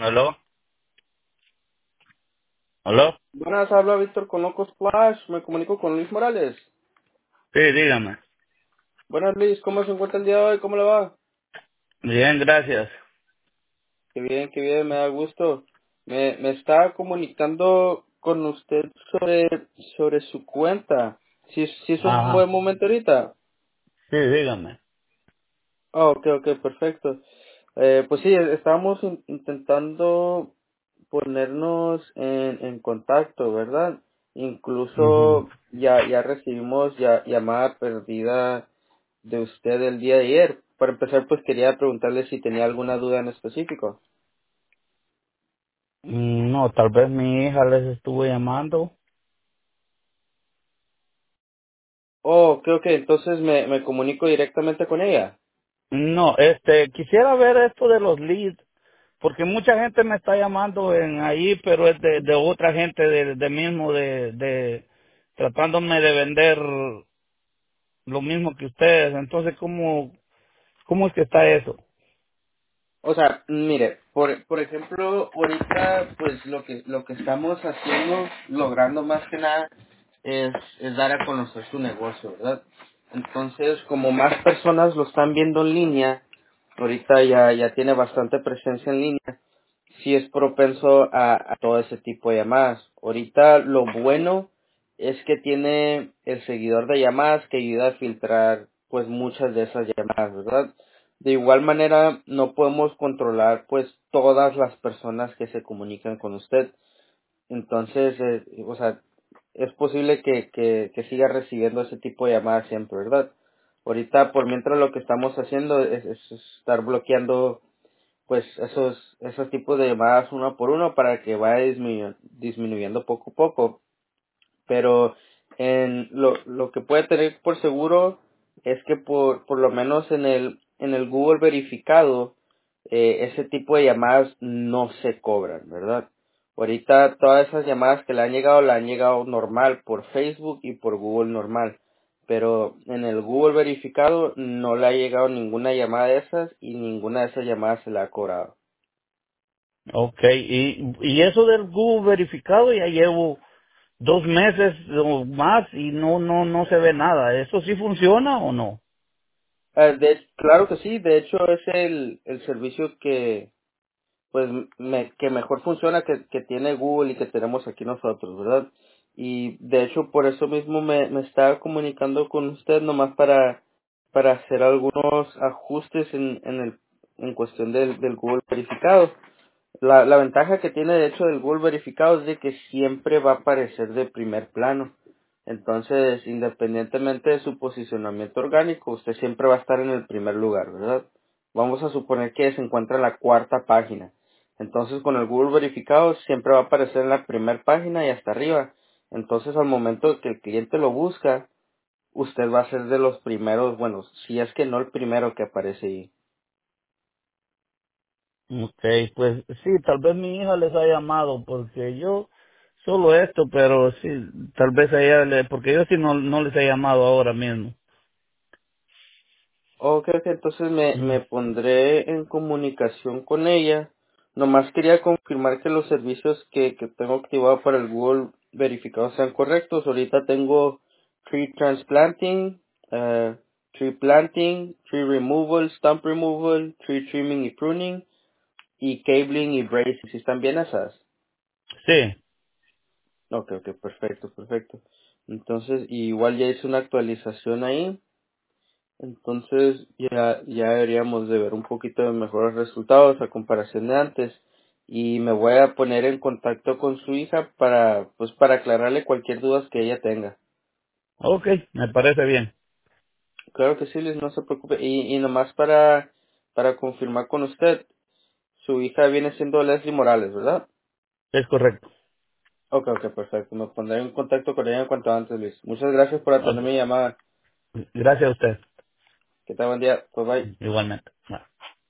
¿Aló? ¿Aló? Buenas, habla Víctor con Locos Flash, me comunico con Luis Morales. Sí, dígame. Buenas Luis, ¿cómo se encuentra el día de hoy? ¿Cómo le va? Bien, gracias. Qué bien, me da gusto. Me estaba comunicando con usted sobre su cuenta. Si es un Ajá. buen momento ahorita. Sí, dígame. Ok, perfecto. Pues sí, estábamos intentando ponernos en contacto, ¿verdad? Ujú. Incluso ya recibimos llamada perdida de usted el día de ayer. Para empezar, pues quería preguntarle si tenía alguna duda en específico. No, tal vez mi hija les estuvo llamando. Oh, ok, entonces me comunico directamente con ella. No, quisiera ver esto de los leads, porque mucha gente me está llamando en ahí, pero es de otra gente de mismo, tratándome de vender lo mismo que ustedes. Entonces, ¿cómo es que está eso? O sea, mire, por ejemplo, ahorita pues lo que estamos haciendo, logrando más que nada, es dar a conocer su negocio, ¿verdad? Entonces, como más personas lo están viendo en línea, ahorita ya tiene bastante presencia en línea, sí es propenso a todo ese tipo de llamadas. Ahorita lo bueno es que tiene el seguidor de llamadas que ayuda a filtrar pues muchas de esas llamadas, ¿verdad? De igual manera no podemos controlar pues todas las personas que se comunican con usted. Entonces, o sea, es posible que siga recibiendo ese tipo de llamadas siempre, ¿verdad? Ahorita por mientras lo que estamos haciendo es estar bloqueando pues esos tipos de llamadas uno por uno para que vaya disminuyendo poco a poco. Pero lo que puede tener por seguro es que por lo menos en el Google verificado, ese tipo de llamadas no se cobran, ¿verdad? Ahorita todas esas llamadas que le han llegado normal por Facebook y por Google normal. Pero en el Google verificado no le ha llegado ninguna llamada de esas y ninguna de esas llamadas se le ha cobrado. Okay, y eso del Google verificado ya llevo 2 meses o más y no se ve nada. ¿Eso sí funciona o no? Claro que sí, de hecho es el servicio que pues que mejor funciona que tiene Google y que tenemos aquí nosotros, ¿verdad? Y de hecho por eso mismo me estaba comunicando con usted nomás para hacer algunos ajustes en cuestión del Google verificado. La ventaja que tiene de hecho del Google verificado es de que siempre va a aparecer de primer plano. Entonces, independientemente de su posicionamiento orgánico, usted siempre va a estar en el primer lugar, ¿verdad? Vamos a suponer que se encuentra en la cuarta página. Entonces, con el Google verificado siempre va a aparecer en la primera página y hasta arriba. Entonces, al momento que el cliente lo busca, usted va a ser de los primeros, bueno, si es que no el primero que aparece ahí. Okay, pues sí, tal vez mi hija les ha llamado porque yo solo esto, pero sí, tal vez a ella porque yo sí no les he llamado ahora mismo. Ok, entonces me Mm. pondré en comunicación con ella. Nomás quería confirmar que los servicios que tengo activados para el Google verificado sean correctos. Ahorita tengo tree transplanting, tree planting, tree removal, stump removal, tree trimming y pruning, y cabling y bracing. ¿Si están bien esas? Sí, Ok, perfecto. Entonces, igual ya hice una actualización ahí. Entonces ya deberíamos de ver un poquito de mejores resultados a comparación de antes. Y me voy a poner en contacto con su hija para aclararle cualquier duda que ella tenga. okay, me parece bien, Claro que sí, Liz, no se preocupe. Y nomás para confirmar con usted, su hija viene siendo Leslie Morales, ¿verdad? es correcto. Ok, perfecto. Me pondré en contacto con ella en cuanto antes, Luis. Muchas gracias por atender Okay. mi llamada. Gracias a usted, Que tenga buen día. Bye bye. igualmente. Bye.